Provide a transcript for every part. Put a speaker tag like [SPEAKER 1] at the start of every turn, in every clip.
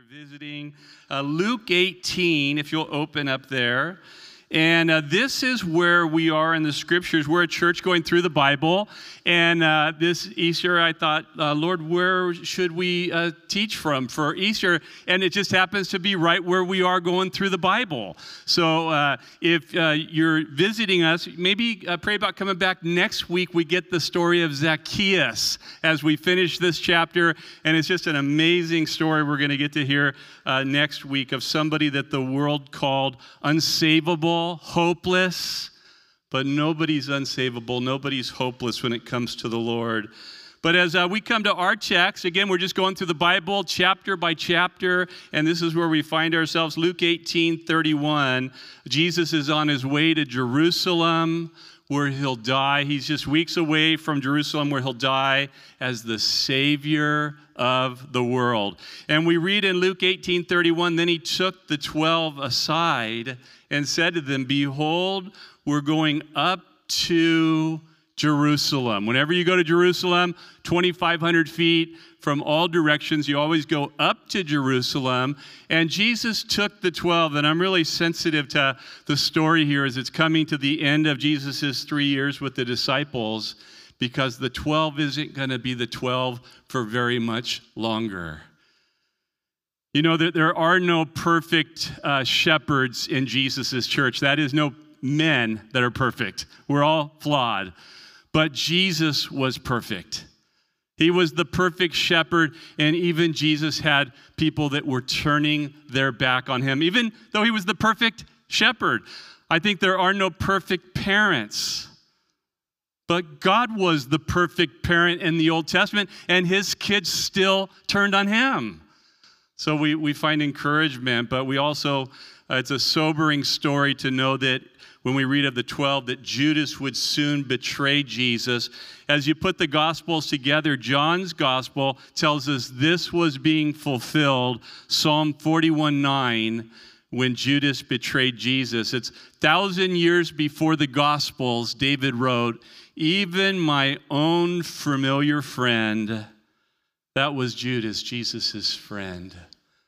[SPEAKER 1] Visiting Luke 18, if you'll open up there. And this is where we are in the scriptures. We're a church going through the Bible. And this Easter, I thought, Lord, where should we teach from for Easter? And it just happens to be right where we are going through the Bible. So if you're visiting us, maybe pray about coming back next week. We get the story of Zacchaeus as we finish this chapter. And it's just an amazing story we're going to get to hear next week of somebody that the world called unsavable, hopeless. But nobody's unsavable, nobody's hopeless when it comes to the Lord. But as we come to our text, again, we're just going through the Bible chapter by chapter, and this is where we find ourselves. Luke 18:31, Jesus is on his way to Jerusalem where he'll die. He's just weeks away from Jerusalem where he'll die as the Savior of the world. And we read in Luke 18:31, then he took the 12 aside and said to them, behold, we're going up to Jerusalem. Whenever you go to Jerusalem, 2,500 feet from all directions, you always go up to Jerusalem. And Jesus took the 12, and I'm really sensitive to the story here as it's coming to the end of Jesus' 3 years with the disciples, because the 12 isn't going to be the 12 for very much longer. You know, there are no perfect shepherds in Jesus' church. That is, no men that are perfect. We're all flawed. But Jesus was perfect. He was the perfect shepherd, and even Jesus had people that were turning their back on him, even though he was the perfect shepherd. I think there are no perfect parents. But God was the perfect parent in the Old Testament, and his kids still turned on him. So we find encouragement, but we also, it's a sobering story to know that when we read of the 12, that Judas would soon betray Jesus. As you put the Gospels together, John's Gospel tells us this was being fulfilled, Psalm 41:9, when Judas betrayed Jesus. It's 1,000 years before the Gospels, David wrote, even my own familiar friend, that was Judas, Jesus' friend.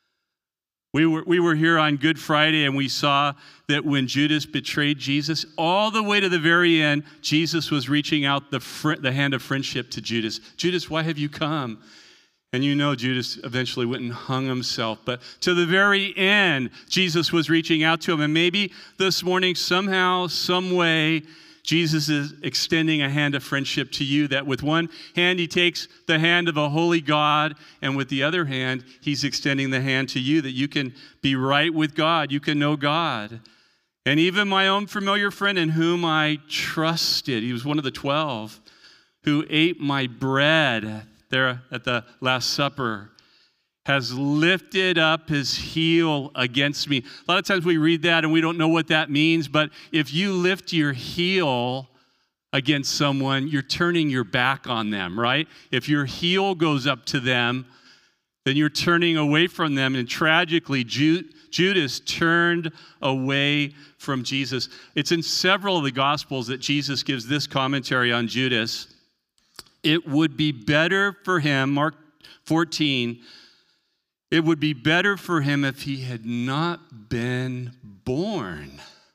[SPEAKER 1] We were here on Good Friday, and we saw that when Judas betrayed Jesus, all the way to the very end, Jesus was reaching out the hand of friendship to Judas. Judas, why have you come? And you know Judas eventually went and hung himself. But to the very end, Jesus was reaching out to him. And maybe this morning, somehow, some way, Jesus is extending a hand of friendship to you, that with one hand he takes the hand of a holy God, and with the other hand he's extending the hand to you that you can be right with God, you can know God. And even my own familiar friend in whom I trusted, he was one of the 12 who ate my bread there at the Last Supper, has lifted up his heel against me. A lot of times we read that and we don't know what that means, but if you lift your heel against someone, you're turning your back on them, right? If your heel goes up to them, then you're turning away from them. And tragically, Judas turned away from Jesus. It's in several of the Gospels that Jesus gives this commentary on Judas. It would be better for him, Mark 14, it would be better for him if he had not been born.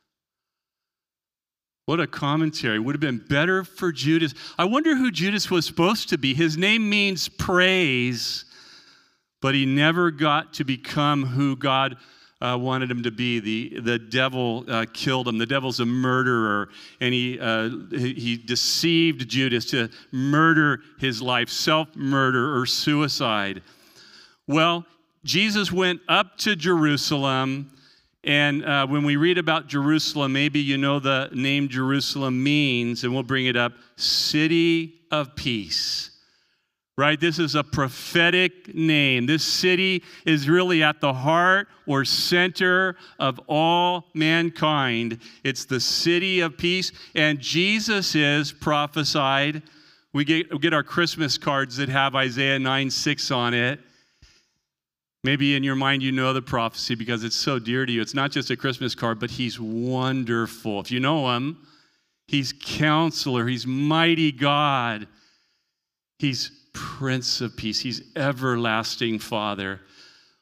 [SPEAKER 1] What a commentary. It would have been better for Judas. I wonder who Judas was supposed to be. His name means praise, but he never got to become who God wanted him to be. The devil killed him. The devil's a murderer, and he deceived Judas to murder his life, self-murder or suicide. Well, Jesus went up to Jerusalem, and when we read about Jerusalem, maybe you know the name Jerusalem means, and we'll bring it up, city of peace, right? This is a prophetic name. This city is really at the heart or center of all mankind. It's the city of peace, and Jesus is prophesied. We get our Christmas cards that have Isaiah 9:6 on it. Maybe in your mind you know the prophecy because it's so dear to you. It's not just a Christmas card, but he's wonderful. If you know him, he's Counselor. He's Mighty God. He's Prince of Peace. He's Everlasting Father.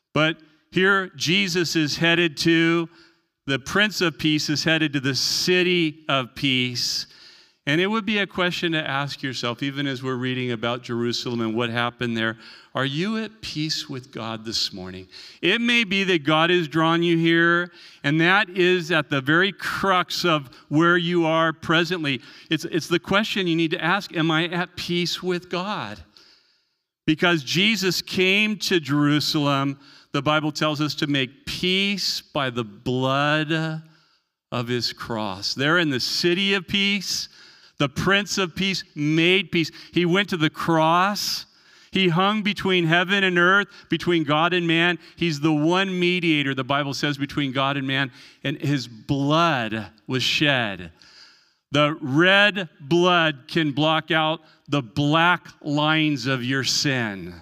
[SPEAKER 1] But here Jesus is headed to, the Prince of Peace is headed to the city of peace. And it would be a question to ask yourself, even as we're reading about Jerusalem and what happened there. Are you at peace with God this morning? It may be that God has drawn you here, and that is at the very crux of where you are presently. It's the question you need to ask, am I at peace with God? Because Jesus came to Jerusalem, the Bible tells us, to make peace by the blood of his cross. There in the city of peace, the Prince of Peace made peace. He went to the cross. He hung between heaven and earth, between God and man. He's the one mediator, the Bible says, between God and man. And his blood was shed. The red blood can block out the black lines of your sin.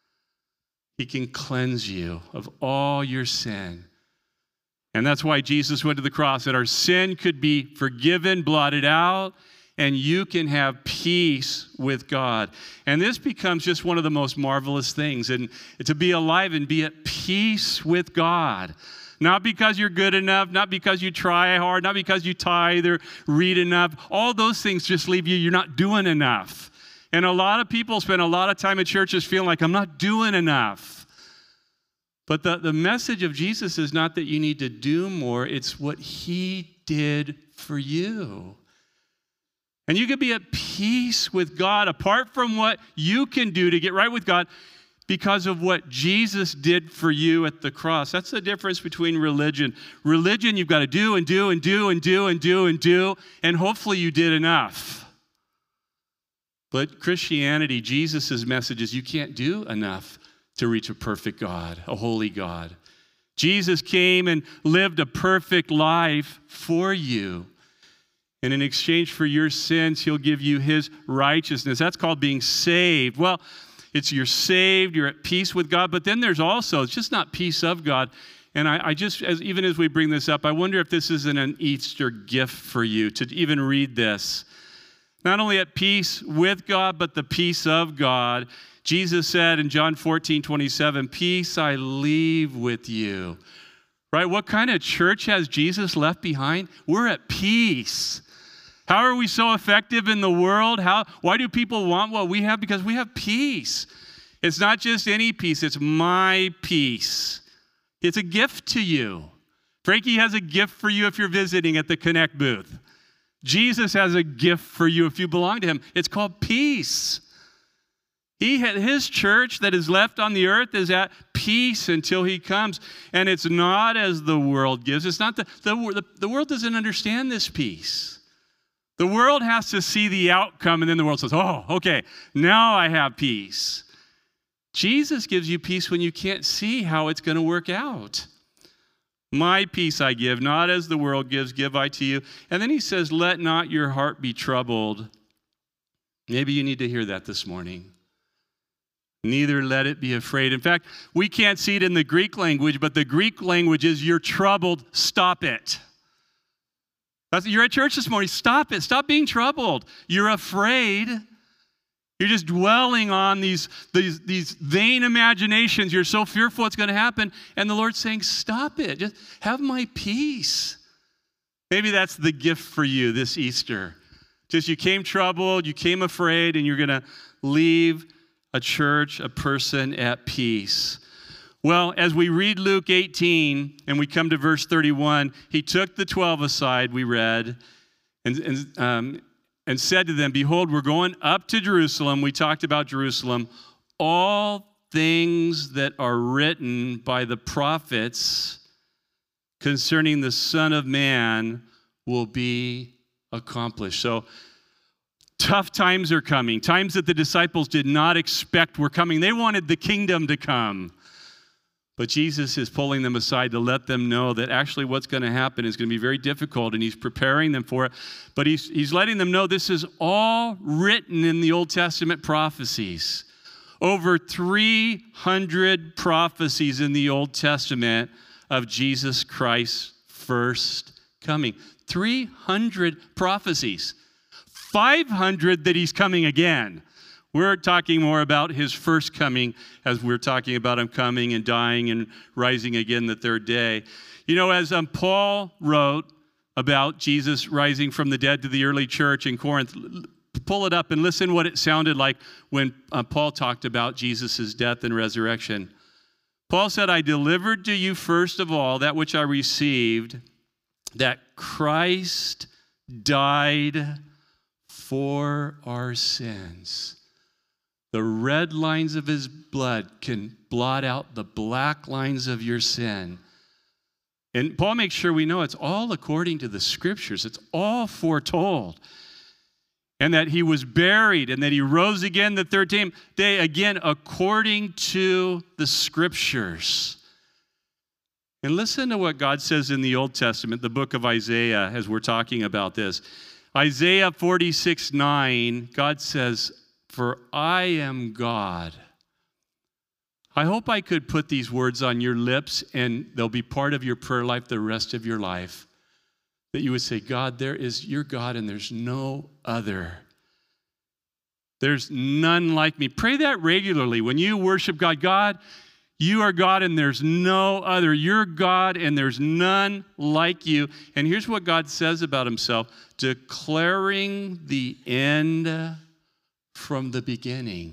[SPEAKER 1] He can cleanse you of all your sin. And that's why Jesus went to the cross, that our sin could be forgiven, blotted out, and you can have peace with God. And this becomes just one of the most marvelous things, and to be alive and be at peace with God. Not because you're good enough, not because you try hard, not because you tithe or read enough. All those things just leave you, you're not doing enough. And a lot of people spend a lot of time at churches feeling like, I'm not doing enough. But the message of Jesus is not that you need to do more, it's what he did for you. And you can be at peace with God apart from what you can do to get right with God because of what Jesus did for you at the cross. That's the difference between religion. Religion, you've got to do and do and do and do and do and do, and hopefully you did enough. But Christianity, Jesus' message is you can't do enough to reach a perfect God, a holy God. Jesus came and lived a perfect life for you. And in exchange for your sins, he'll give you his righteousness. That's called being saved. Well, you're saved, you're at peace with God, but then there's also, it's just not peace of God. And even as we bring this up, I wonder if this isn't an Easter gift for you to even read this. Not only at peace with God, but the peace of God. Jesus said in John 14:27, peace I leave with you. Right? What kind of church has Jesus left behind? We're at peace. How are we so effective in the world? Why do people want what we have? Because we have peace. It's not just any peace, it's my peace. It's a gift to you. Frankie has a gift for you if you're visiting at the Connect booth. Jesus has a gift for you if you belong to him. It's called peace. His church that is left on the earth is at peace until he comes. And it's not as the world gives. It's not the world doesn't understand this peace. The world has to see the outcome, and then the world says, oh, okay, now I have peace. Jesus gives you peace when you can't see how it's going to work out. My peace I give, not as the world gives, give I to you. And then he says, let not your heart be troubled. Maybe you need to hear that this morning. Neither let it be afraid. In fact, we can't see it in the Greek language, but the Greek language is you're troubled, stop it. You're at church this morning, stop it. Stop being troubled. You're afraid. You're just dwelling on these vain imaginations. You're so fearful it's going to happen. And the Lord's saying, stop it. Just have my peace. Maybe that's the gift for you this Easter. Just you came troubled, you came afraid, and you're going to leave a church, a person at peace. Well, as we read Luke 18 and we come to verse 31, he took the 12 aside, we read, and said to them, behold, we're going up to Jerusalem. We talked about Jerusalem. All things that are written by the prophets concerning the Son of Man will be accomplished. So tough times are coming, times that the disciples did not expect were coming. They wanted the kingdom to come. But Jesus is pulling them aside to let them know that actually what's going to happen is going to be very difficult, and he's preparing them for it. But he's letting them know this is all written in the Old Testament prophecies. Over 300 prophecies in the Old Testament of Jesus Christ's first coming. 300 prophecies. 500 that he's coming again. We're talking more about his first coming as we're talking about him coming and dying and rising again the third day. You know, as Paul wrote about Jesus rising from the dead to the early church in Corinth, pull it up and listen what it sounded like when Paul talked about Jesus' death and resurrection. Paul said, I delivered to you first of all that which I received, that Christ died for our sins. The red lines of his blood can blot out the black lines of your sin. And Paul makes sure we know it's all according to the scriptures. It's all foretold. And that he was buried and that he rose again the third day, again, according to the scriptures. And listen to what God says in the Old Testament, the book of Isaiah, as we're talking about this. Isaiah 46:9, God says, for I am God. I hope I could put these words on your lips and they'll be part of your prayer life the rest of your life. That you would say, God, there is your God and there's no other. There's none like me. Pray that regularly. When you worship God, God, you are God and there's no other. You're God and there's none like you. And here's what God says about himself, declaring the end from the beginning.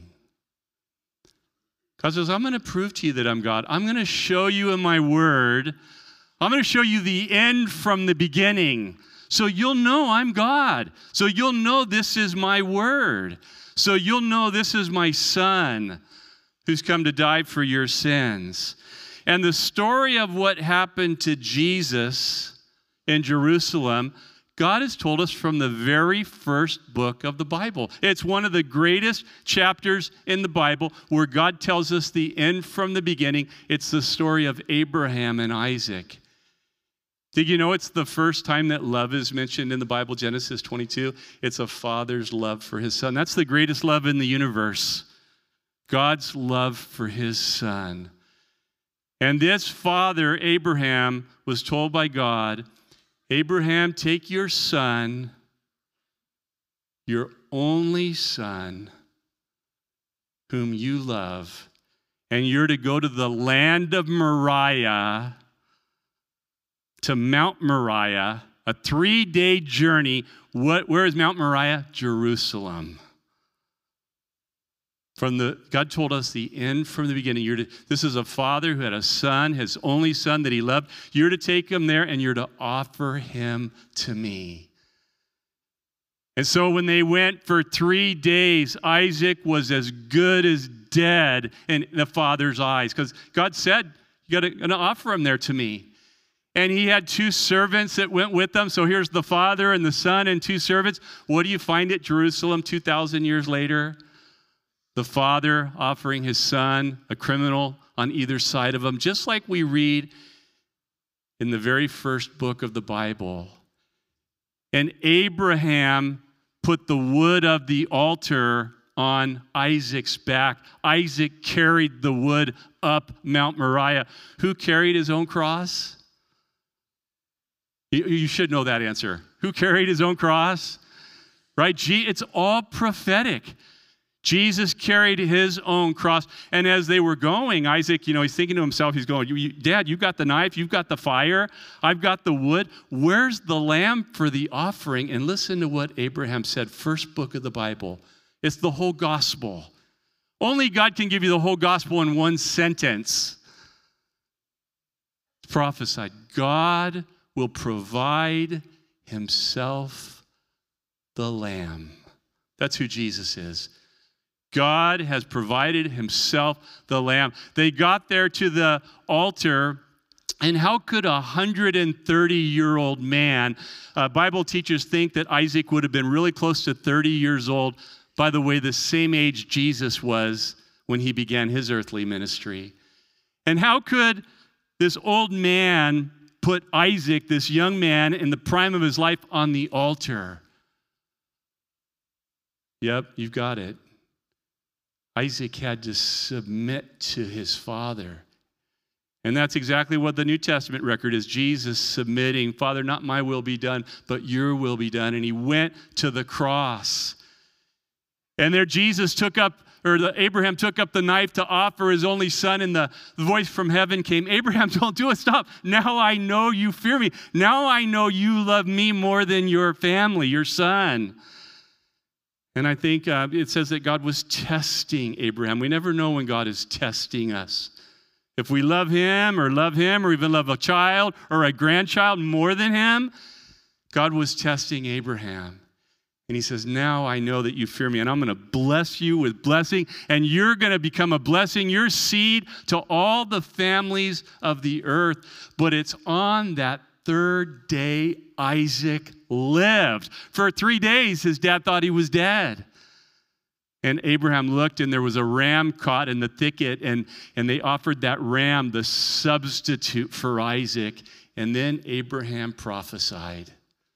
[SPEAKER 1] God says, I'm going to prove to you that I'm God. I'm going to show you in my word. I'm going to show you the end from the beginning. So you'll know I'm God. So you'll know this is my word. So you'll know this is my son who's come to die for your sins. And the story of what happened to Jesus in Jerusalem, God has told us from the very first book of the Bible. It's one of the greatest chapters in the Bible where God tells us the end from the beginning. It's the story of Abraham and Isaac. Did you know it's the first time that love is mentioned in the Bible, Genesis 22? It's a father's love for his son. That's the greatest love in the universe. God's love for his son. And this father, Abraham, was told by God, Abraham, take your son, your only son, whom you love, and you're to go to the land of Moriah, to Mount Moriah, a 3-day journey. Where is Mount Moriah? Jerusalem. God told us the end from the beginning. This is a father who had a son, his only son that he loved. You're to take him there and you're to offer him to me. And so when they went for 3 days, Isaac was as good as dead in the father's eyes because God said, you're going to offer him there to me. And he had 2 servants that went with them. So here's the father and the son and 2 servants. What do you find at Jerusalem 2,000 years later? The father offering his son, a criminal on either side of him, just like we read in the very first book of the Bible. And Abraham put the wood of the altar on Isaac's back. Isaac carried the wood up Mount Moriah. Who carried his own cross? You should know that answer. Who carried his own cross? Right? It's all prophetic. Jesus carried his own cross. And as they were going, Isaac, he's thinking to himself, he's going, Dad, you've got the knife, you've got the fire, I've got the wood. Where's the lamb for the offering? And listen to what Abraham said, first book of the Bible. It's the whole gospel. Only God can give you the whole gospel in one sentence. It's prophesied. God will provide himself the lamb. That's who Jesus is. God has provided himself the lamb. They got there to the altar, and how could a 130-year-old man, Bible teachers think that Isaac would have been really close to 30 years old, by the way, the same age Jesus was when he began his earthly ministry. And how could this old man put Isaac, this young man, in the prime of his life on the altar? Yep, you've got it. Isaac had to submit to his father. And that's exactly what the New Testament record is. Jesus submitting, Father, not my will be done, but your will be done. And he went to the cross. And there Abraham took up the knife to offer his only son, and the voice from heaven came, Abraham, don't do it, stop. Now I know you fear me. Now I know you love me more than your family, your son. And I think it says that God was testing Abraham. We never know when God is testing us. If we love him or even love a child or a grandchild more than him, God was testing Abraham. And he says, now I know that you fear me, and I'm going to bless you with blessing, and you're going to become a blessing, your seed, to all the families of the earth. But it's on that third day Isaac lived. For 3 days, his dad thought he was dead. And Abraham looked, and there was a ram caught in the thicket, and they offered that ram, the substitute for Isaac. And then Abraham prophesied.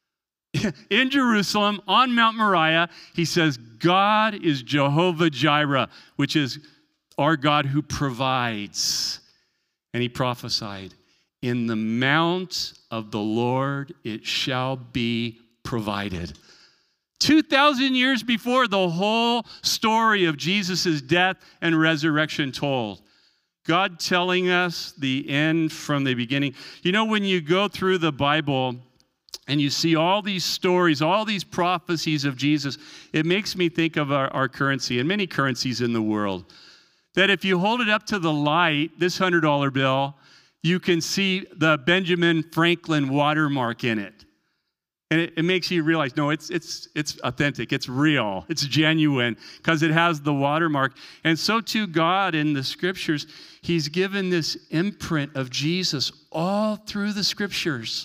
[SPEAKER 1] In Jerusalem, on Mount Moriah, he says, God is Jehovah Jireh, which is our God who provides. And he prophesied, in the mount of the Lord it shall be provided. 2,000 years before the whole story of Jesus' death and resurrection told. God telling us the end from the beginning. You know, when you go through the Bible and you see all these stories, all these prophecies of Jesus, it makes me think of our currency and many currencies in the world. That if you hold it up to the light, this $100 bill, you can see the Benjamin Franklin watermark in it. And it makes you realize, no, it's authentic, it's real, it's genuine, because it has the watermark. And so too God in the scriptures, he's given this imprint of Jesus all through the scriptures.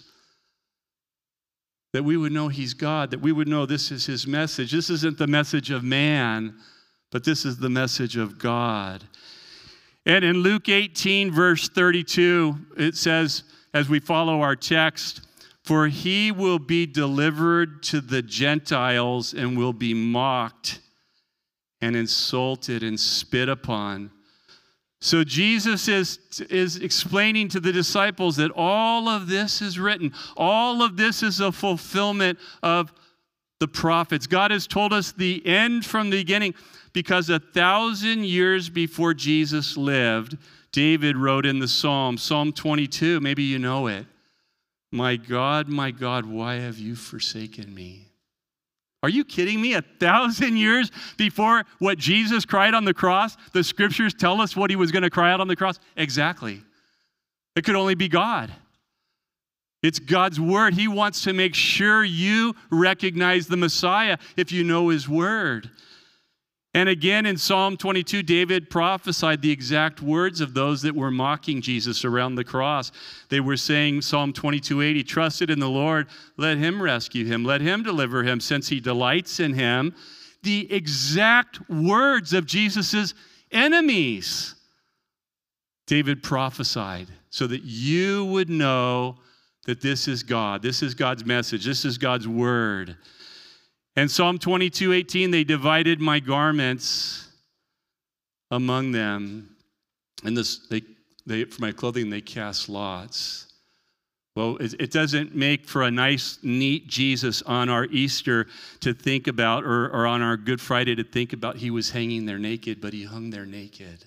[SPEAKER 1] That we would know he's God, that we would know this is his message. This isn't the message of man, but this is the message of God. And in Luke 18, verse 32, it says, as we follow our text, for he will be delivered to the Gentiles and will be mocked and insulted and spit upon. So Jesus is explaining to the disciples that all of this is written. All of this is a fulfillment of the prophets. God has told us the end from the beginning, because 1,000 years before Jesus lived, David wrote in the Psalm 22, maybe you know it. My God, why have you forsaken me? Are you kidding me? 1,000 years before what Jesus cried on the cross, the scriptures tell us what he was going to cry out on the cross? Exactly. It could only be God. It's God's word. He wants to make sure you recognize the Messiah if you know his word. And again, in Psalm 22, David prophesied the exact words of those that were mocking Jesus around the cross. They were saying, Psalm 22:8, he trusted in the Lord, let him rescue him, let him deliver him, since he delights in him. The exact words of Jesus' enemies. David prophesied so that you would know that this is God. This is God's message. This is God's word. And Psalm 22:18, they divided my garments among them. And for my clothing, they cast lots. Well, it doesn't make for a nice, neat Jesus on our Easter to think about, or on our Good Friday to think about he was hanging there naked, but he hung there naked.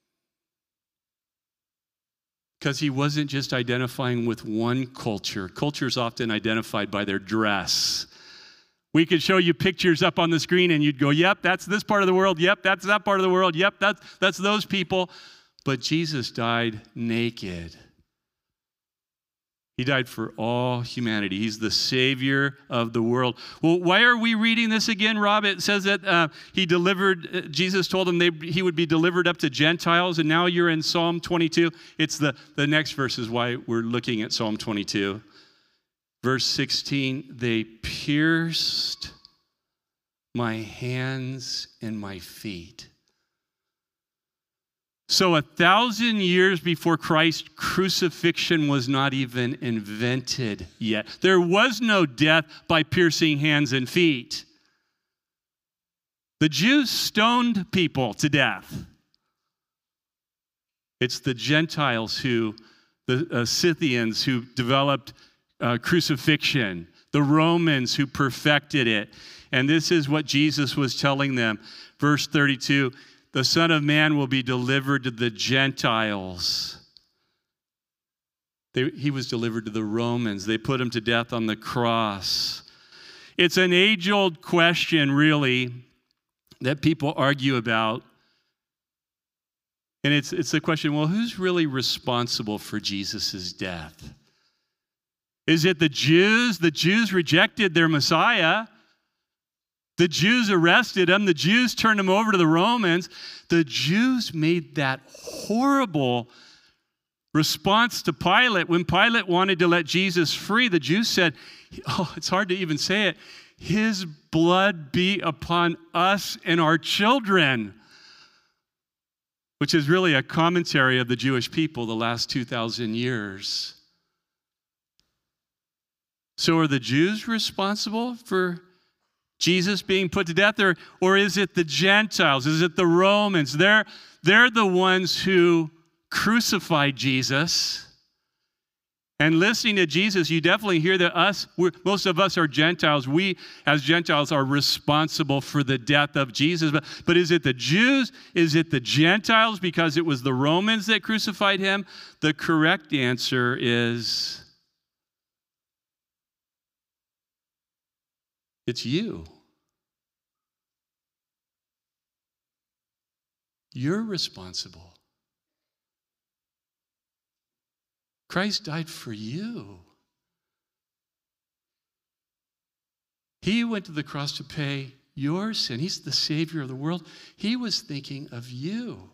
[SPEAKER 1] Because he wasn't just identifying with one culture. Culture is often identified by their dress. We could show you pictures up on the screen and you'd go, yep, that's this part of the world. Yep, that's that part of the world. Yep, that's those people. But Jesus died naked. He died for all humanity. He's the Savior of the world. Well, why are we reading this again, Rob? It says that Jesus told him he would be delivered up to Gentiles, and now you're in Psalm 22. It's the next verse is why we're looking at Psalm 22. Verse 16, they pierced my hands and my feet. So 1,000 years before Christ's crucifixion was not even invented yet. There was no death by piercing hands and feet. The Jews stoned people to death. It's the Gentiles the Scythians who developed crucifixion. the Romans who perfected it. And this is what Jesus was telling them. Verse 32, the Son of Man will be delivered to the Gentiles. He was delivered to the Romans. They put him to death on the cross. It's an age-old question, really, that people argue about. And it's the question, well, who's really responsible for Jesus' death? Is it the Jews? The Jews rejected their Messiah. The Jews arrested him. The Jews turned him over to the Romans. The Jews made that horrible response to Pilate. When Pilate wanted to let Jesus free, the Jews said, oh, it's hard to even say it, his blood be upon us and our children, which is really a commentary of the Jewish people the last 2,000 years. So are the Jews responsible for Jesus being put to death, or is it the Gentiles? Is it the Romans? They're the ones who crucified Jesus. And listening to Jesus, you definitely hear that most of us are Gentiles. We, as Gentiles, are responsible for the death of Jesus. But is it the Jews? Is it the Gentiles because it was the Romans that crucified him? The correct answer is it's you. You're responsible. Christ died for you. He went to the cross to pay your sin. He's the Savior of the world. He was thinking of you.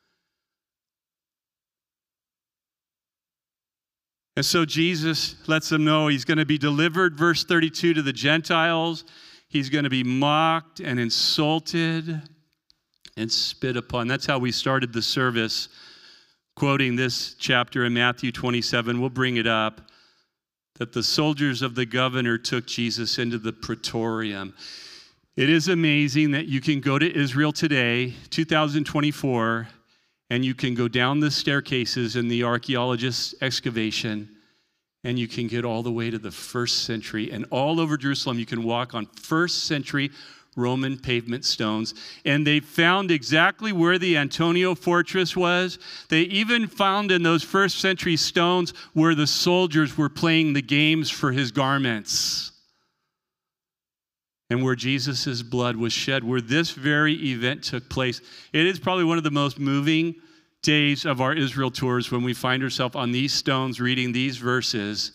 [SPEAKER 1] And so Jesus lets them know he's going to be delivered, verse 32, to the Gentiles. He's going to be mocked and insulted and spit upon. That's how we started the service, quoting this chapter in Matthew 27. We'll bring it up. That the soldiers of the governor took Jesus into the praetorium. It is amazing that you can go to Israel today, 2024, and you can go down the staircases in the archaeologist's excavation, and you can get all the way to the first century. And all over Jerusalem, you can walk on first century Roman pavement stones. And they found exactly where the Antonia fortress was. They even found in those first century stones where the soldiers were playing the games for his garments. And where Jesus' blood was shed, where this very event took place. It is probably one of the most moving days of our Israel tours when we find ourselves on these stones reading these verses.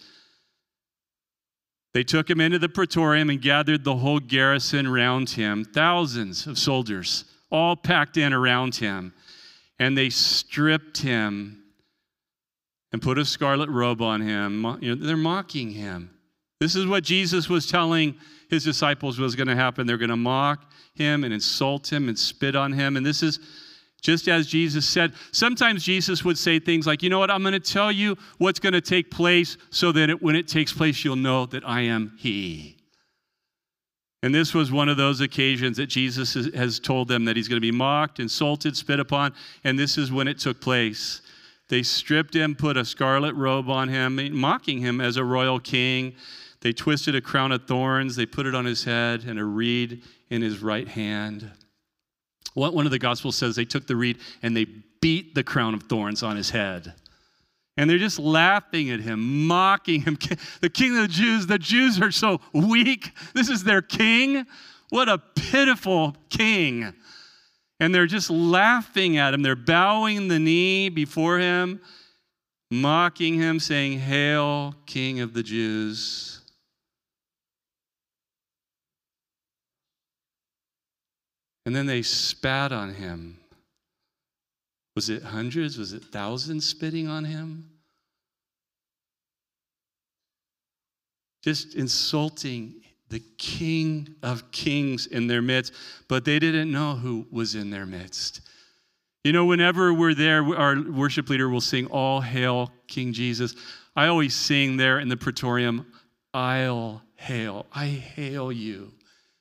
[SPEAKER 1] They took him into the praetorium and gathered the whole garrison around him, thousands of soldiers, all packed in around him. And they stripped him and put a scarlet robe on him. They're mocking him. This is what Jesus was telling his disciples was going to happen. They're going to mock him and insult him and spit on him. And this is just as Jesus said. Sometimes Jesus would say things like, you know what, I'm going to tell you what's going to take place so that when it takes place, you'll know that I am he. And this was one of those occasions that Jesus has told them that he's going to be mocked, insulted, spit upon, and this is when it took place. They stripped him, put a scarlet robe on him, mocking him as a royal king. They twisted a crown of thorns, they put it on his head, and a reed in his right hand. One of the Gospels says they took the reed and they beat the crown of thorns on his head. And they're just laughing at him, mocking him. The king of the Jews are so weak. This is their king. What a pitiful king. And they're just laughing at him. They're bowing the knee before him, mocking him, saying, "Hail, King of the Jews." And then they spat on him. Was it hundreds? Was it thousands spitting on him? Just insulting the King of Kings in their midst. But they didn't know who was in their midst. You know, whenever we're there, our worship leader will sing, "All hail King Jesus." I always sing there in the praetorium, "I'll hail. I hail you."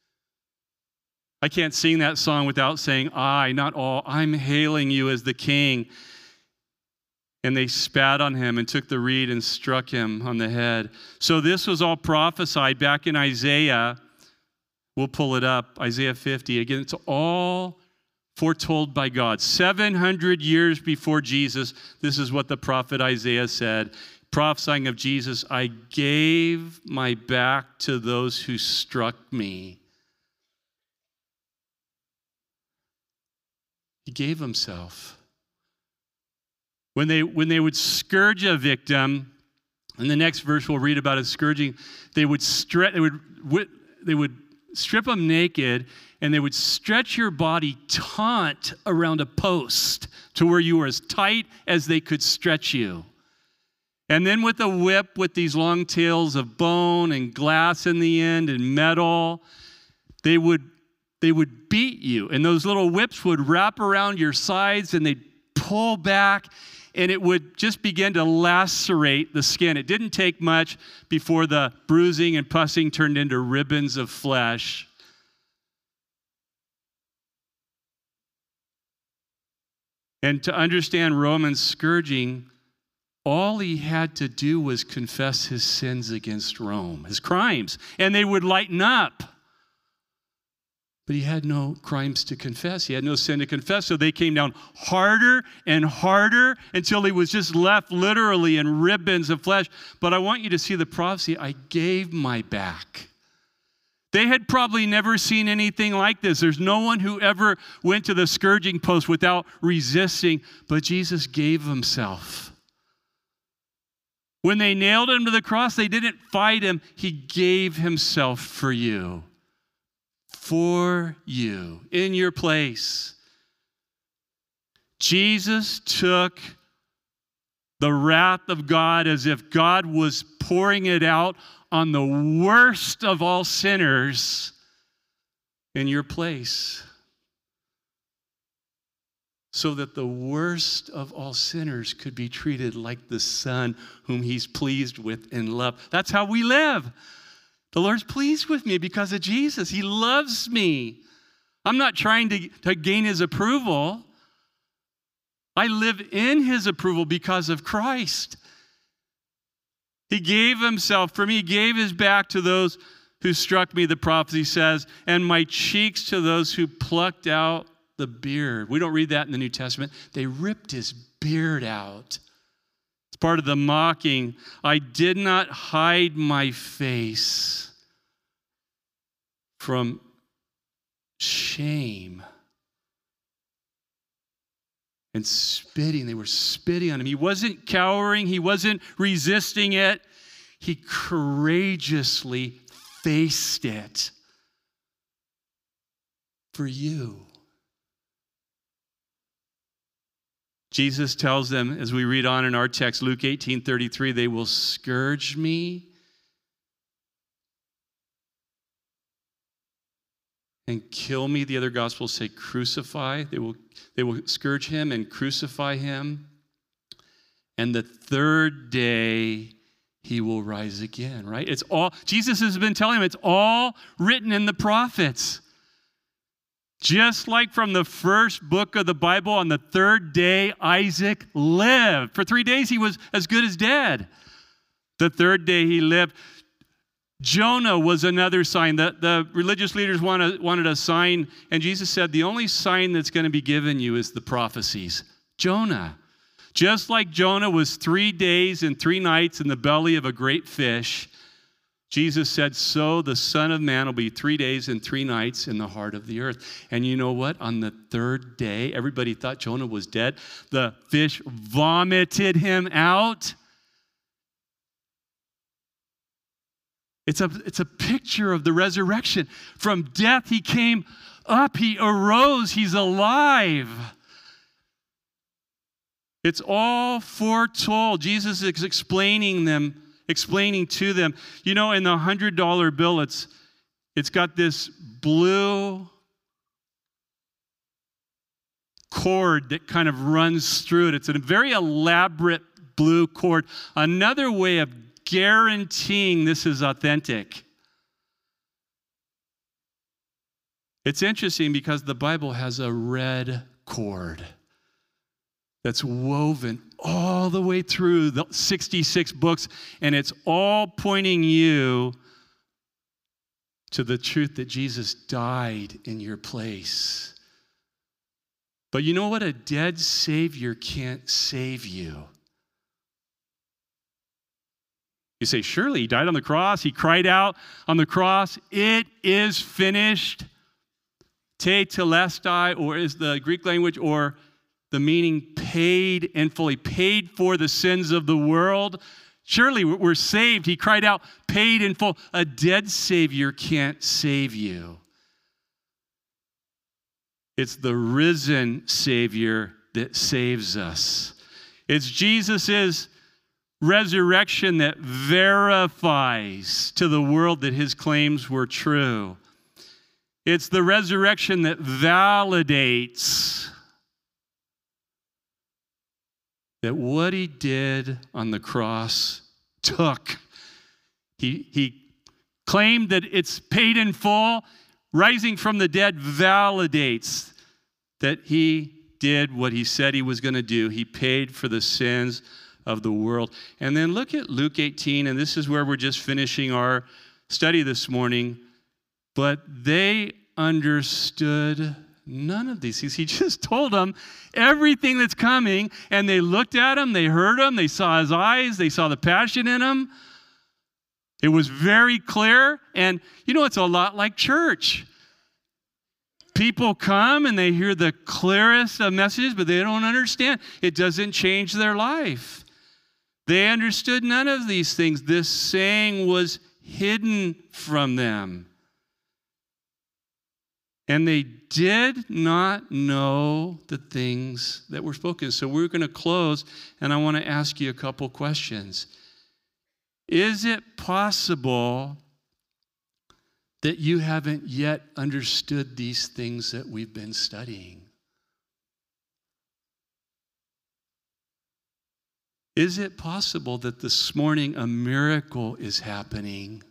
[SPEAKER 1] I can't sing that song without saying I, not all. I'm hailing you as the king. And they spat on him and took the reed and struck him on the head. So this was all prophesied back in Isaiah. We'll pull it up, Isaiah 50. Again, it's all foretold by God. 700 years before Jesus, this is what the prophet Isaiah said, prophesying of Jesus, I gave my back to those who struck me. He gave himself. When they would scourge a victim, in the next verse we'll read about a scourging, they would strip them naked, and they would stretch your body taut around a post to where you were as tight as they could stretch you. And then with a whip with these long tails of bone and glass in the end and metal, they would beat you. And those little whips would wrap around your sides and they'd pull back, and it would just begin to lacerate the skin. It didn't take much before the bruising and pussing turned into ribbons of flesh. And to understand Roman scourging, all he had to do was confess his sins against Rome, his crimes, and they would lighten up. But he had no crimes to confess. He had no sin to confess. So they came down harder and harder until he was just left literally in ribbons of flesh. But I want you to see the prophecy. I gave my back. They had probably never seen anything like this. There's no one who ever went to the scourging post without resisting. But Jesus gave himself. When they nailed him to the cross, they didn't fight him. He gave himself for you. For you, in your place. Jesus took the wrath of God as if God was pouring it out on the worst of all sinners in your place, so that the worst of all sinners could be treated like the Son whom he's pleased with and love. That's how we live. The Lord's pleased with me because of Jesus. He loves me. I'm not trying to gain his approval. I live in his approval because of Christ. He gave himself for me. He gave his back to those who struck me, the prophecy says, and my cheeks to those who plucked out the beard. We don't read that in the New Testament. They ripped his beard out. Part of the mocking. I did not hide my face from shame and spitting. They were spitting on him. He wasn't cowering. He wasn't resisting it. He courageously faced it for you. Jesus tells them, as we read on in our text, Luke 18:33, they will scourge me and kill me. The other gospels say crucify. They will scourge him and crucify him. And the third day he will rise again, right? It's all, Jesus has been telling him, it's all written in the prophets. Just like from the first book of the Bible, on the third day, Isaac lived. For 3 days, he was as good as dead. The third day, he lived. Jonah was another sign. The religious leaders wanted a sign, and Jesus said, the only sign that's going to be given you is the prophecies. Jonah. Just like Jonah was 3 days and 3 nights in the belly of a great fish, Jesus said, so the Son of Man will be 3 days and 3 nights in the heart of the earth. And you know what? On the third day, everybody thought Jonah was dead. The fish vomited him out. It's a picture of the resurrection. From death, he came up. He arose. He's alive. It's all foretold. Jesus is explaining to them. You know, in the $100 bill, it's got this blue cord that kind of runs through it. It's a very elaborate blue cord. Another way of guaranteeing this is authentic. It's interesting because the Bible has a red cord that's woven all the way through the 66 books, and it's all pointing you to the truth that Jesus died in your place. But you know what? A dead Savior can't save you. You say, surely he died on the cross. He cried out on the cross, "It is finished." Te telestai, or is the Greek language, or the meaning paid in full. He paid for the sins of the world. Surely we're saved. He cried out, paid in full. A dead Savior can't save you. It's the risen Savior that saves us. It's Jesus' resurrection that verifies to the world that his claims were true. It's the resurrection that validates that what he did on the cross took. He claimed that it's paid in full. Rising from the dead validates that he did what he said he was going to do. He paid for the sins of the world. And then look at Luke 18, and this is where we're just finishing our study this morning. But they understood none of these things. He just told them everything that's coming, and they looked at him, they heard him, they saw his eyes, they saw the passion in him. It was very clear, and you know, it's a lot like church. People come and they hear the clearest of messages, but they don't understand. It doesn't change their life. They understood none of these things. This saying was hidden from them. And they did not know the things that were spoken. So we're going to close, and I want to ask you a couple questions. Is it possible that you haven't yet understood these things that we've been studying? Is it possible that this morning a miracle is happening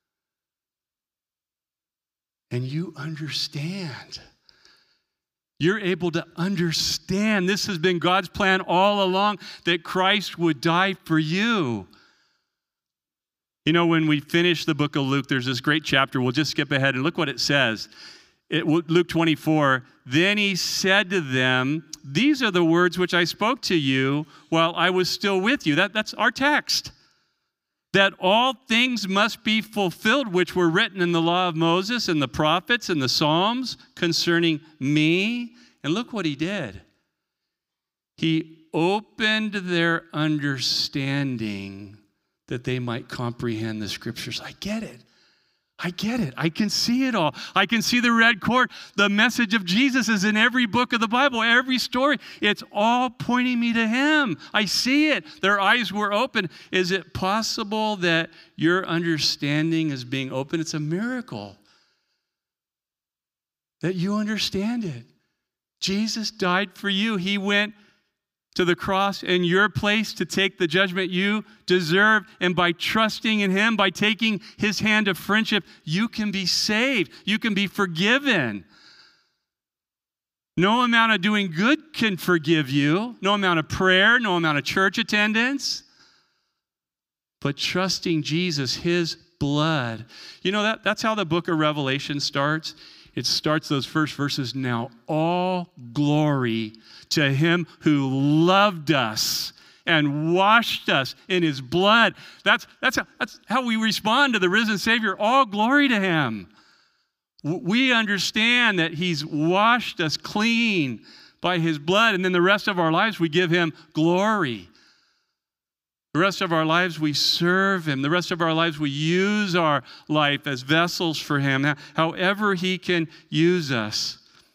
[SPEAKER 1] and you understand? You're able to understand this has been God's plan all along, that Christ would die for you. You know, when we finish the book of Luke, there's this great chapter. We'll just skip ahead and look what it says. Luke 24, then he said to them, "These are the words which I spoke to you while I was still with you." That's our text. That all things must be fulfilled which were written in the law of Moses and the prophets and the Psalms concerning me. And look what he did. He opened their understanding that they might comprehend the scriptures. I get it. I get it. I can see it all. I can see the red cord. The message of Jesus is in every book of the Bible, every story. It's all pointing me to him. I see it. Their eyes were open. Is it possible that your understanding is being open? It's a miracle that you understand it. Jesus died for you. He went to the cross in your place to take the judgment you deserve. And by trusting in him, by taking his hand of friendship, you can be saved. You can be forgiven. No amount of doing good can forgive you. No amount of prayer, no amount of church attendance. But trusting Jesus, his blood. You know, that's how the book of Revelation starts. It starts those first verses, "Now all glory to him who loved us and washed us in his blood." That's how we respond to the risen Savior. All glory to him. We understand that he's washed us clean by his blood, and then the rest of our lives we give him glory. The rest of our lives we serve him. The rest of our lives we use our life as vessels for him, however he can use us.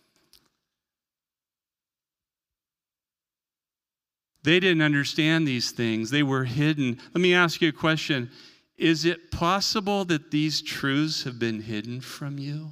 [SPEAKER 1] They didn't understand these things. They were hidden. Let me ask you a question. Is it possible that these truths have been hidden from you?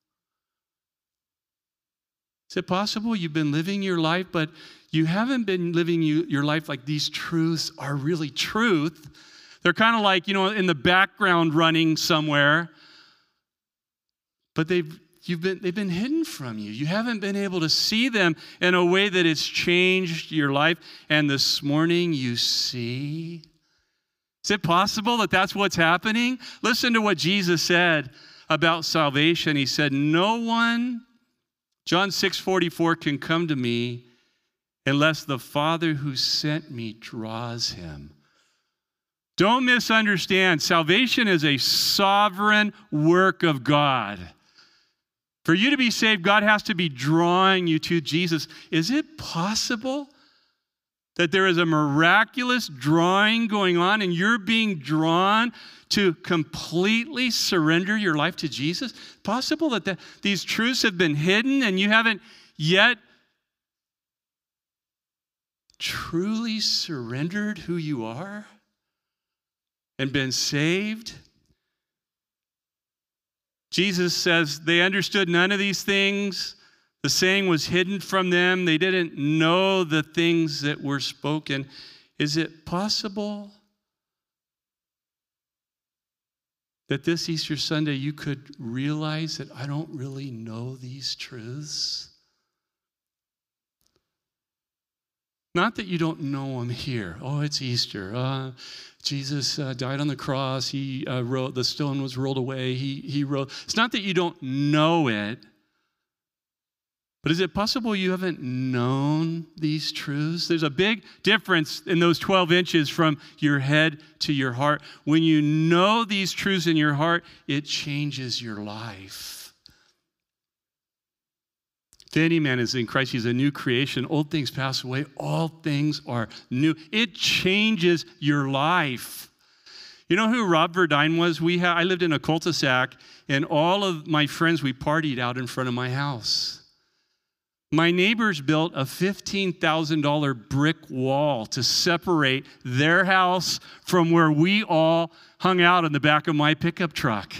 [SPEAKER 1] Is it possible you've been living your life, but you haven't been living your life like these truths are really truth? They're kind of like, in the background running somewhere, but they've they've been hidden from you. You haven't been able to see them in a way that it's changed your life. And this morning you see. Is it possible that that's what's happening? Listen to what Jesus said about salvation. He said, no one, John 6:44, can come to me unless the Father who sent me draws him. Don't misunderstand. Salvation is a sovereign work of God. For you to be saved, God has to be drawing you to Jesus. Is it possible that there is a miraculous drawing going on and you're being drawn to completely surrender your life to Jesus? Possible that these truths have been hidden and you haven't yet truly surrendered who you are and been saved? Jesus says they understood none of these things. The saying was hidden from them. They didn't know the things that were spoken. Is it possible that this Easter Sunday you could realize that I don't really know these truths? Not that you don't know them here. Oh, it's Easter. Jesus died on the cross. He wrote, the stone was rolled away. He wrote. It's not that you don't know it. But is it possible you haven't known these truths? There's a big difference in those 12 inches from your head to your heart. When you know these truths in your heart, it changes your life. If any man is in Christ, he's a new creation. Old things pass away. All things are new. It changes your life. You know who Rob Verdine was? I lived in a cul-de-sac, and all of my friends, we partied out in front of my house. My neighbors built a $15,000 brick wall to separate their house from where we all hung out in the back of my pickup truck.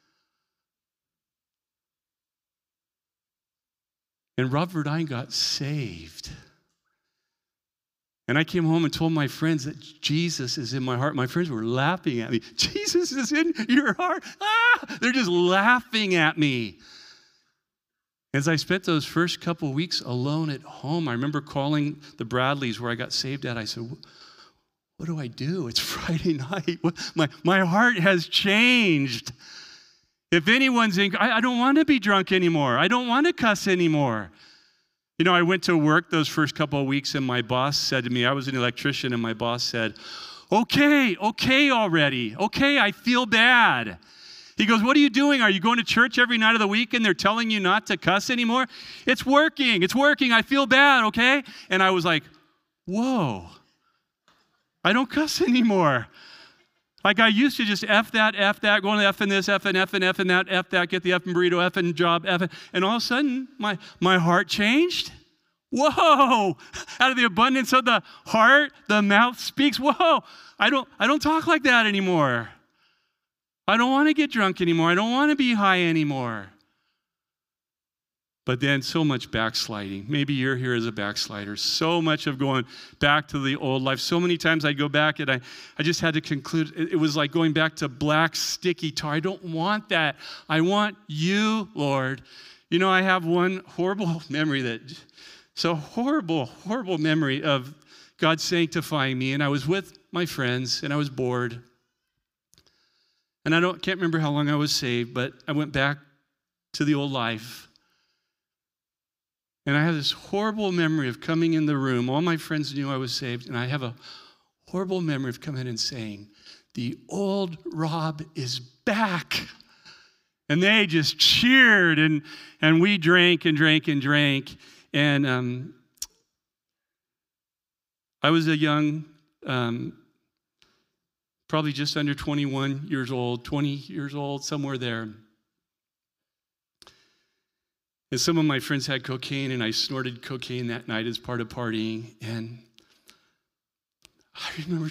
[SPEAKER 1] And Rob Verdine got saved. And I came home and told my friends that Jesus is in my heart. My friends were laughing at me. Jesus is in your heart? Ah! They're just laughing at me. As I spent those first couple weeks alone at home, I remember calling the Bradleys where I got saved at. I said, what do I do? It's Friday night. My heart has changed. If anyone's I don't want to be drunk anymore. I don't want to cuss anymore. You know, I went to work those first couple of weeks and my boss said to me, I was an electrician, and my boss said, okay already. Okay, I feel bad. He goes, what are you doing? Are you going to church every night of the week and they're telling you not to cuss anymore? It's working. I feel bad, okay? And I was like, whoa, I don't cuss anymore. Like I used to just F that, go on F and this, F and that, F that, get the F and burrito, F and job, F. And all of a sudden, my heart changed. Whoa, out of the abundance of the heart, the mouth speaks. Whoa, I don't talk like that anymore. I don't want to get drunk anymore. I don't want to be high anymore. But then so much backsliding. Maybe you're here as a backslider. So much of going back to the old life. So many times I'd go back and I just had to conclude. It was like going back to black sticky tar. I don't want that. I want you, Lord. You know, I have one horrible memory horrible memory of God sanctifying me. And I was with my friends and I was bored. And I can't remember how long I was saved, but I went back to the old life. And I have this horrible memory of coming in the room. All my friends knew I was saved, and I have a horrible memory of coming in and saying, the old Rob is back. And they just cheered, and we drank and drank and drank. And I was a young, probably just under 21 years old, 20 years old, somewhere there. And some of my friends had cocaine, and I snorted cocaine that night as part of partying. And I remember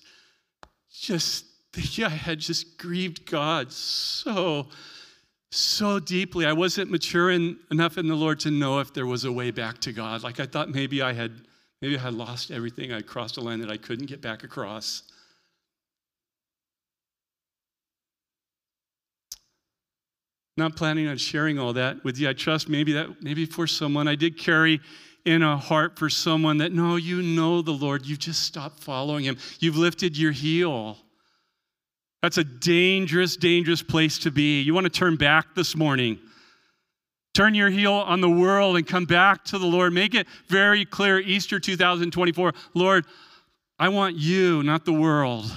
[SPEAKER 1] I had just grieved God so deeply. I wasn't mature enough in the Lord to know if there was a way back to God. Like I thought maybe I had lost everything. I crossed a line that I couldn't get back across. Not planning on sharing all that with you. I trust maybe for someone. I did carry in a heart for someone that, no, you know the Lord. You've just stopped following him. You've lifted your heel. That's a dangerous, dangerous place to be. You want to turn back this morning. Turn your heel on the world and come back to the Lord. Make it very clear, Easter 2024, Lord, I want you, not the world.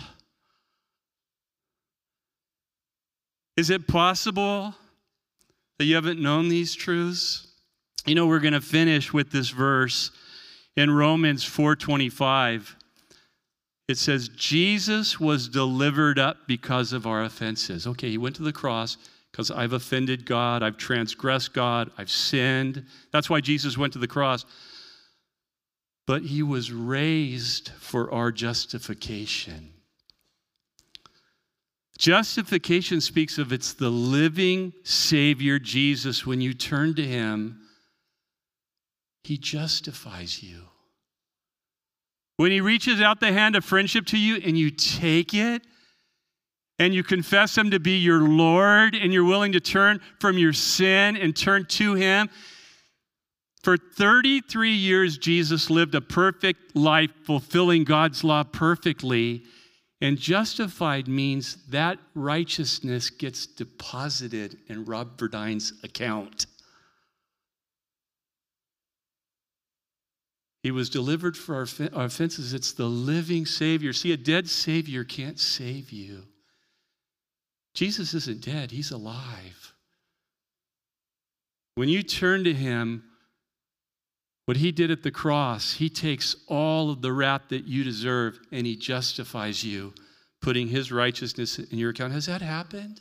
[SPEAKER 1] Is it possible that you haven't known these truths? You know, we're going to finish with this verse in Romans 4:25. It says, Jesus was delivered up because of our offenses. Okay, he went to the cross because I've offended God, I've transgressed God, I've sinned. That's why Jesus went to the cross. But he was raised for our justification. Justification speaks of it's the living Savior, Jesus. When you turn to him, he justifies you. When he reaches out the hand of friendship to you and you take it and you confess him to be your Lord and you're willing to turn from your sin and turn to him. For 33 years, Jesus lived a perfect life, fulfilling God's law perfectly. And justified means that righteousness gets deposited in Rob Verdine's account. He was delivered for our offenses. It's the living Savior. See, a dead Savior can't save you. Jesus isn't dead. He's alive. When you turn to him, what he did at the cross, he takes all of the wrath that you deserve and he justifies you, putting his righteousness in your account. Has that happened?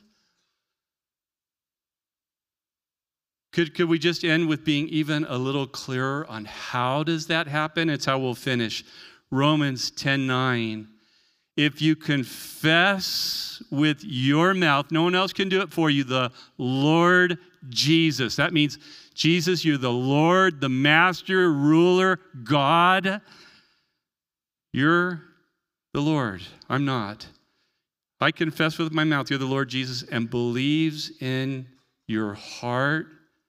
[SPEAKER 1] Could we just end with being even a little clearer on how does that happen? It's how we'll finish. Romans 10:9. If you confess with your mouth, no one else can do it for you, the Lord Jesus. That means, Jesus, you're the Lord, the Master, Ruler, God. You're the Lord. I'm not. I confess with my mouth, you're the Lord Jesus, and believes in your heart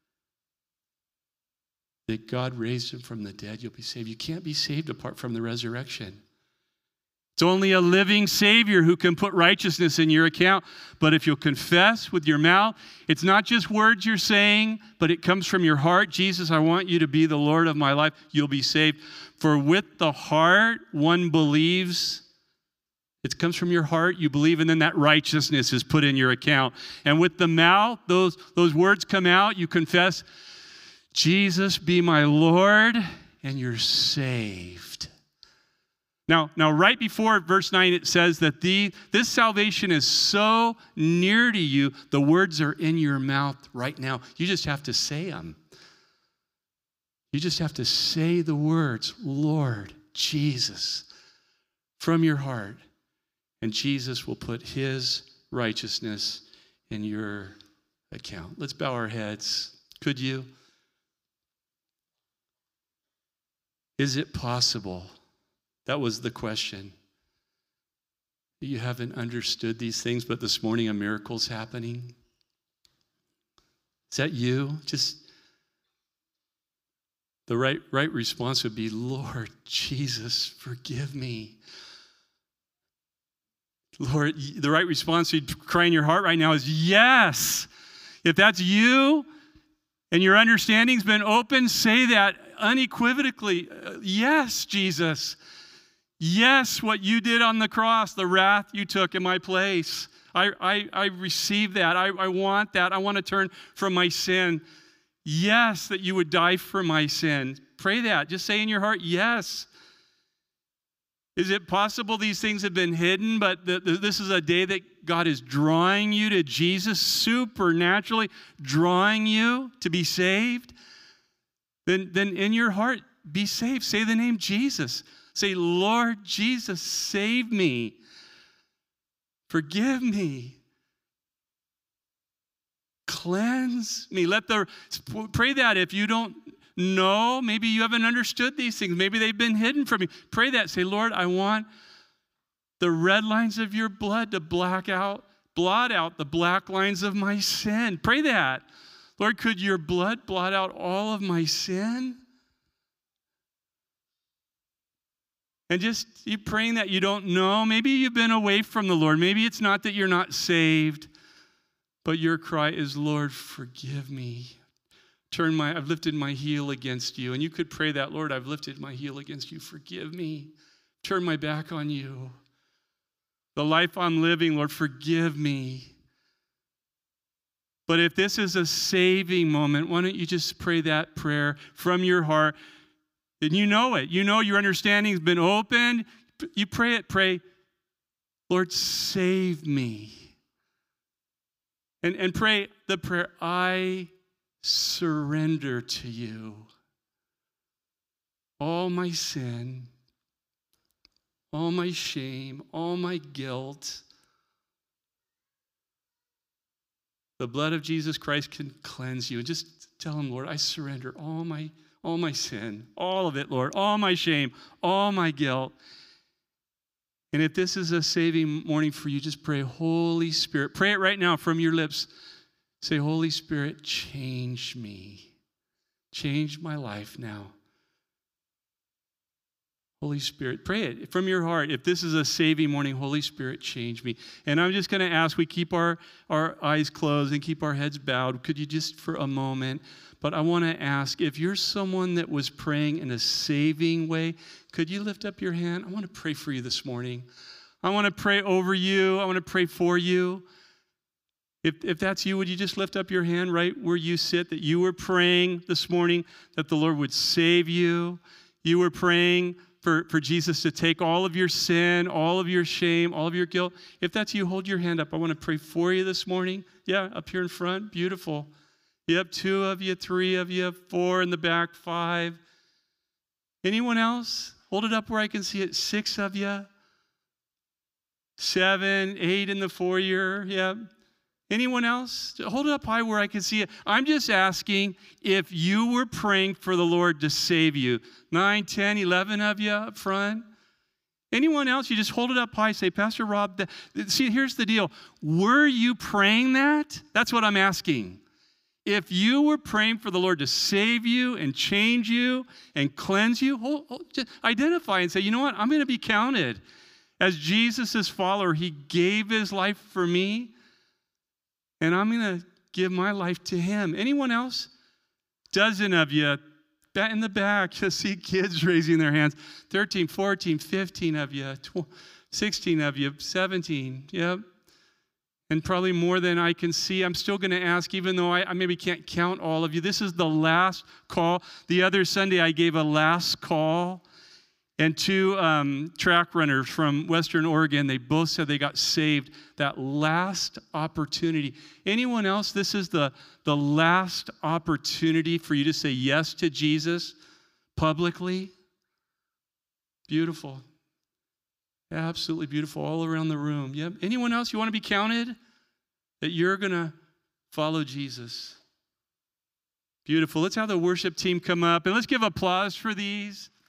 [SPEAKER 1] that God raised him from the dead, you'll be saved. You can't be saved apart from the resurrection. It's only a living Savior who can put righteousness in your account. But if you'll confess with your mouth, it's not just words you're saying, but it comes from your heart. Jesus, I want you to be the Lord of my life. You'll be saved. For with the heart, one believes. It comes from your heart, you believe, and then that righteousness is put in your account. And with the mouth, those words come out, you confess, Jesus, be my Lord, and you're saved. Now, right before verse 9, it says that this salvation is so near to you, the words are in your mouth right now. You just have to say them. You just have to say the words, Lord, Jesus, from your heart. And Jesus will put his righteousness in your account. Let's bow our heads. Could you? Is it possible? That was the question. You haven't understood these things, but this morning a miracle's happening. Is that you? Just the right response would be, Lord Jesus, forgive me. Lord, the right response you'd cry in your heart right now is yes. If that's you and your understanding's been open, say that unequivocally. Yes, Jesus. Yes, what you did on the cross, the wrath you took in my place. I receive that. I want that. I want to turn from my sin. Yes, that you would die for my sin. Pray that. Just say in your heart, yes. Is it possible these things have been hidden, but this is a day that God is drawing you to Jesus, supernaturally drawing you to be saved? Then in your heart, be saved. Say the name Jesus. Say, Lord Jesus, save me. Forgive me. Cleanse me. Pray that if you don't know, maybe you haven't understood these things. Maybe they've been hidden from you. Pray that. Say, Lord, I want the red lines of your blood to black out blot out the black lines of my sin. Pray that. Lord, could your blood blot out all of my sin? And just you praying that you don't know. Maybe you've been away from the Lord. Maybe it's not that you're not saved, but your cry is, Lord, forgive me. I've lifted my heel against you. And you could pray that, Lord, I've lifted my heel against you. Forgive me. Turn my back on you. The life I'm living, Lord, forgive me. But if this is a saving moment, why don't you just pray that prayer from your heart? And you know it. You know your understanding has been opened. You pray it. Pray, Lord, save me. And pray the prayer, I surrender to you all my sin, all my shame, all my guilt. The blood of Jesus Christ can cleanse you. And just tell him, Lord, I surrender all my sin, all of it, Lord, all my shame, all my guilt. And if this is a saving morning for you, just pray, Holy Spirit. Pray it right now from your lips. Say, Holy Spirit, change me. Change my life now. Holy Spirit, pray it from your heart. If this is a saving morning, Holy Spirit, change me. And I'm just going to ask, we keep our eyes closed and keep our heads bowed. Could you just for a moment? But I want to ask, if you're someone that was praying in a saving way, could you lift up your hand? I want to pray for you this morning. I want to pray over you. I want to pray for you. If that's you, would you just lift up your hand right where you sit, that you were praying this morning that the Lord would save you. You were praying for Jesus to take all of your sin, all of your shame, all of your guilt. If that's you, hold your hand up. I want to pray for you this morning. Yeah, up here in front. Beautiful. Yep, 2 of you, 3 of you, 4 in the back, 5. Anyone else? Hold it up where I can see it. 6 of you. 7, 8 in the foyer. Yep. Anyone else? Hold it up high where I can see it. I'm just asking if you were praying for the Lord to save you. 9, 10, 11 of you up front. Anyone else? You just hold it up high. Say, Pastor Rob, see, here's the deal. Were you praying that? That's what I'm asking. If you were praying for the Lord to save you and change you and cleanse you, just identify and say, you know what? I'm going to be counted. As Jesus' follower, he gave his life for me. And I'm going to give my life to him. Anyone else? 12 of you in the back. Just see kids raising their hands. 13, 14, 15 of you. 16 of you. 17. Yep. And probably more than I can see. I'm still going to ask, even though I maybe can't count all of you. This is the last call. The other Sunday, I gave a last call. And 2 track runners from Western Oregon, they both said they got saved. That last opportunity. Anyone else? This is the last opportunity for you to say yes to Jesus publicly. Beautiful. Absolutely beautiful all around the room. Yep. Anyone else? You want to be counted? That you're going to follow Jesus. Beautiful. Let's have the worship team come up and let's give applause for these.